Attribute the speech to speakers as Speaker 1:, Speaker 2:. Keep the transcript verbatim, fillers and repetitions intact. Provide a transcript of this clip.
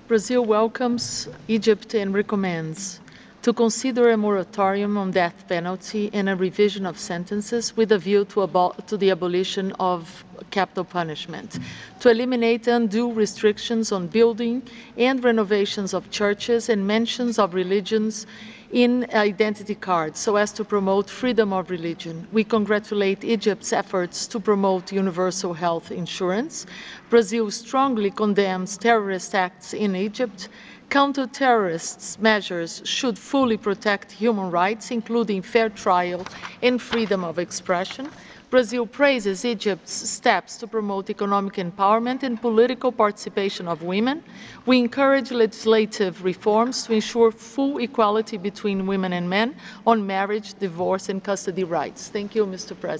Speaker 1: Brazil welcomes Egypt and recommends to consider a moratorium on death penalty and a revision of sentences with a view to, to the abolition of capital punishment, to eliminate undue restrictions on building and renovations of churches and mentions of religions in identity cards so as to promote freedom of religion. We congratulate Egypt's efforts to promote universal health insurance. Brazil strongly condemns terrorist acts in Egypt. Counter-terrorist measures should fully protect human rights, including fair trial and freedom of expression. Brazil praises Egypt's steps to promote economic empowerment and political participation of women. We encourage legislative reforms to ensure full equality between women and men on marriage, divorce, and custody rights. Thank you, Mister President.